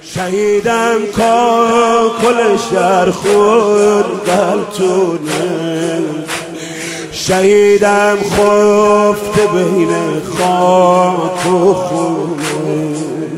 شهیدم کاکلش در خون قلتونه، شهیدم خفته بین خاک و خونه،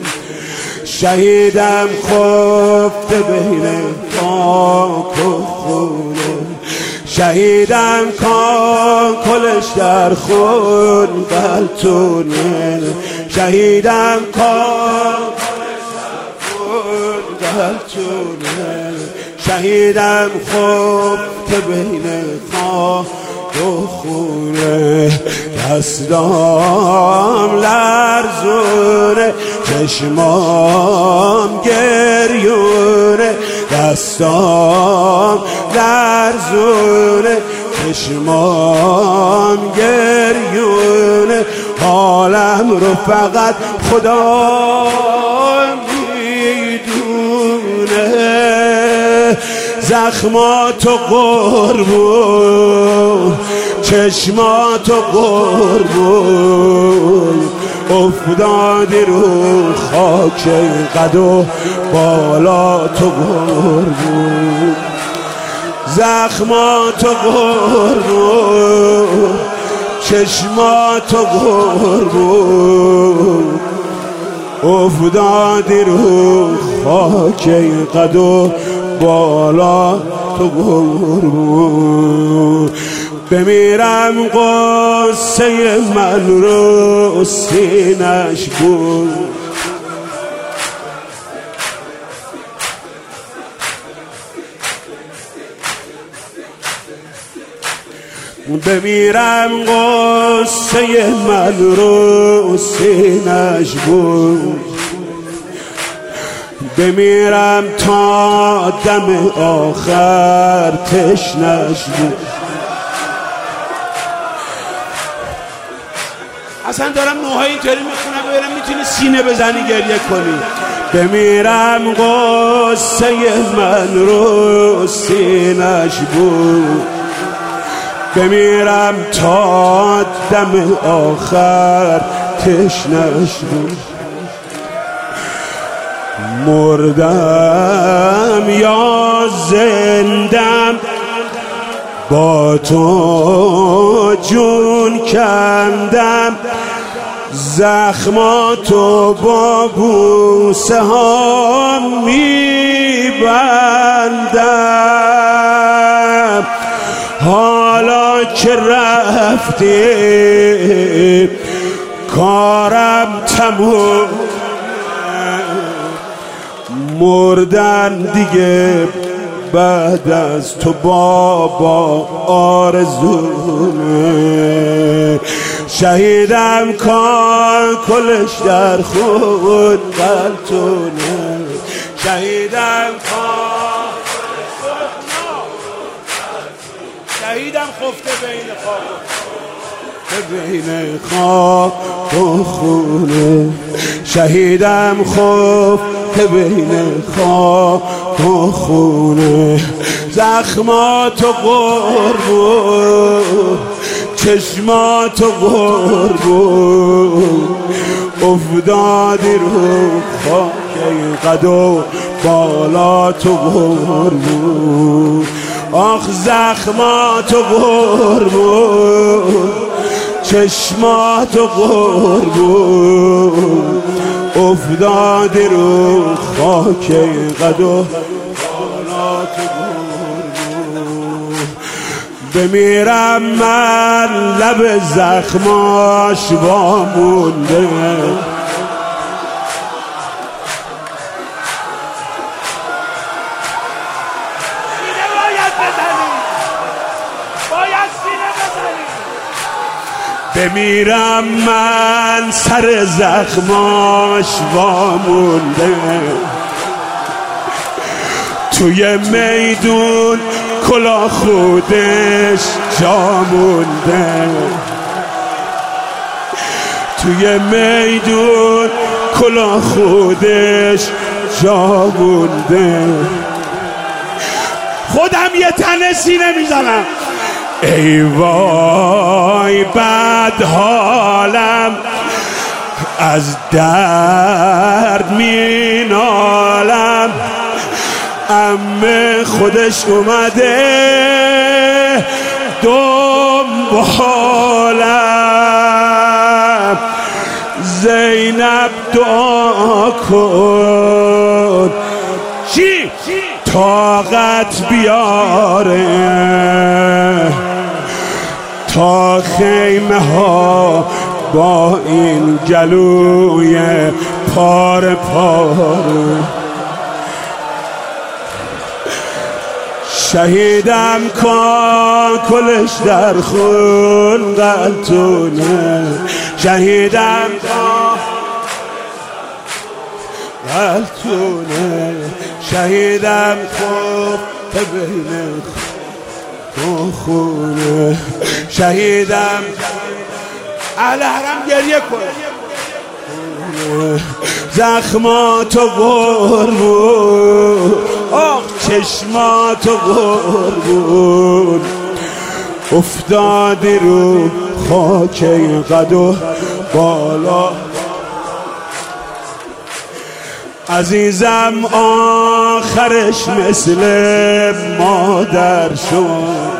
شهیدم خفته بین خاک و خونه، شهیدم کاکلش در خون قلتونه، شهیدم کاکلش در خون قلتونه، شهیدم خفته بین خاک و خونه، دستام لرزونه چشمام گریونه، دستام لرزونه چشمام گریونه، حالم رو فقط خدا میدونه، زخماتو قربون چشماتو قربون، افتادی رو خاک قد و بالا تو قربون، زخماتو قربون چشماتو قربون، افتادی رو خاک قد و بالا تو قربون، بمیرم قصه من رو سینش بود، بمیرم قصه من رو سینش بود، بمیرم تا دم آخر تشنش بود. اصلا دارم نوهای اینطوری میخونم ببینم میتونی سینه بزنی گریه کنی. بمیرم قصه من رو سینش بود، بمیرم تا دم آخر تشنش بود، مردم یا زندم با تو جون کندم، زخماتو با بوسه ها میبندم، حالا که رفتی کارم تموم، مردن دیگه بعد از تو بابا آرزومه، شهیدم کاکلش در خون قلتونه، شهیدم کاکلش شهیدم خفته بین خاک و خونه، شهیدم خفته بین خاک و خونه، زخماتو قربون چشماتو قربون، افتادی رو خاک قد و بالا تو قربون، آخ زخماتو قربون چشماتو قربون، افتادی رو خاک قد و بالا تو قربون، بمیرم من لب زخماش وامونده، بمیرم من سر زخماش وامونده، توی میدون کلا خودش جا مونده، توی میدون کلا خودش جا مونده، خودم یه تنه سینه میزنم، ای وای بد حالم از درد می نالم، عمه خودش اومده دنبالم، زینب دعا کن چی؟ طاقت بیاره تا خیمه ها با این گلوی پاره پاره. شهیدم کن کلش در خون قلتونه، شهیدم کن قلتونه، شهیدم کن بین خونه، شهیدم اهل حرم گریه کن، زخماتو قربون، آخ چشماتو قربون، افتادی رو خاک قد و بالا. عزیزم آخرش مثل مادر شد،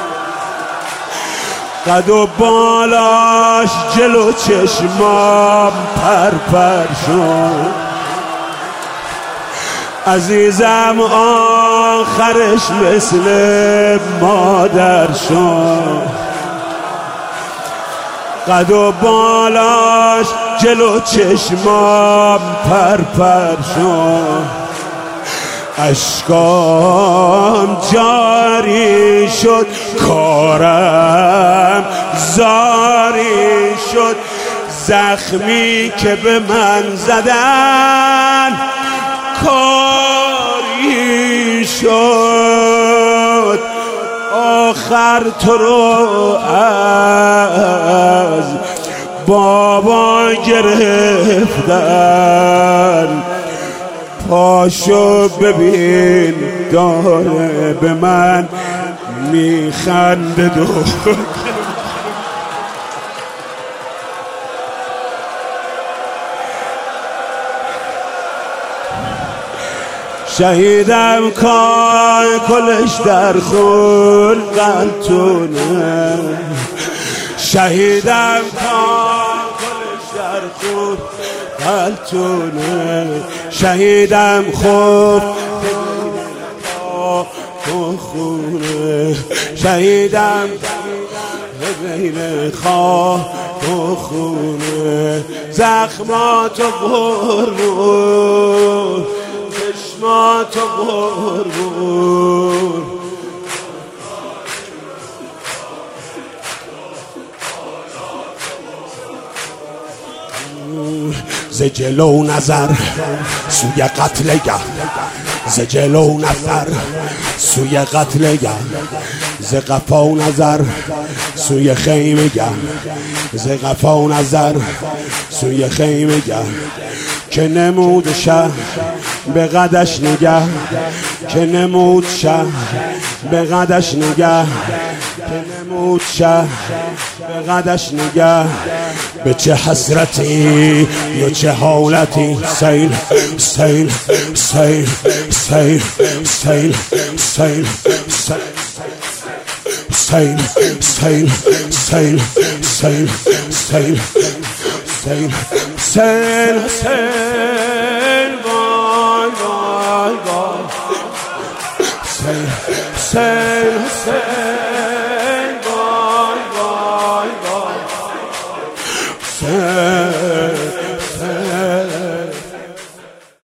قد و بالاش جلو چشمام پرپر شد. عزیزم آخرش مثل مادر شد، قد و بالاش جلو چشمام پرپر شد. اشکام جاری شد، کارم زاری شد، زخمی که به من زدن کاری شد. آخر تو رو از بابا گرفتن، پاشو ببین داره به من میخنده دو. شهیدم کن کلش در خون قلتونه، شهیدم کن کلش در خون قلتونه، شهیدم خوب تو خونه، شهیدم بین خواه تو خونه، زخماتو قربون، چشماتو قربون. ز جلو نظر سوی قتلگه، ز جلو نظر سوی قتلگه، ز قفا نظر سوی خیمگه، ز قفا نظر سوی خیمگه. که نمود شه به قدش نگه، که نمود شه به قدش نگه، که نمود شه به قدش نگه. به چه حسرتی یا چه حالتی، سیل سیل سیل سیل سیل سیل سیل سیل سیل سیل سیل سیل سیل سیل وای وای وای، سیل سیل سیل وای وای وای، سیل